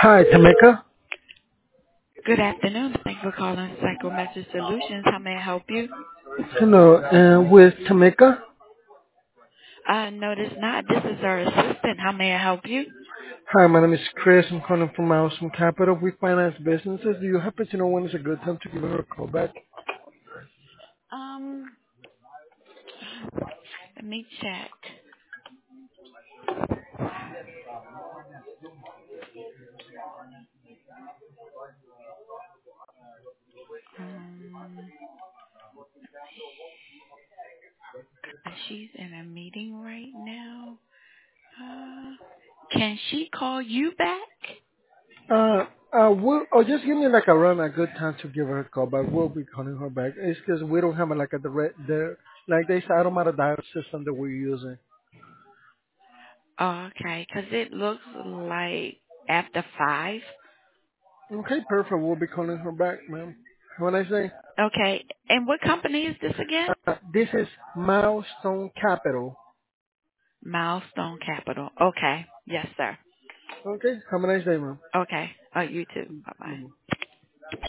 Hi, Tamika. Good afternoon. Thanks for calling Psychometric Solutions. How may I help you? Hello, with Tamika. No, this not. This is our assistant. How may I help you? Hi, my name is Chris. I'm calling from Milestone Capital. We finance businesses. Do you happen to know when is a good time to give her a call back? Um, Let me check. Um, she's in a meeting right now. Can she call you back? Just give me like around a good time to give her a call back. We'll be calling her back. It's because we don't have like a direct, like this automatic dial system that we're using. Oh, okay, 'cause it looks like after 5. Okay, perfect. We'll be calling her back, ma'am. When I say, Okay, and what company is this again? this is Milestone Capital. Milestone Capital. Okay, yes, sir. Okay, have a nice day, ma'am. Okay, you too. Bye bye. Mhm.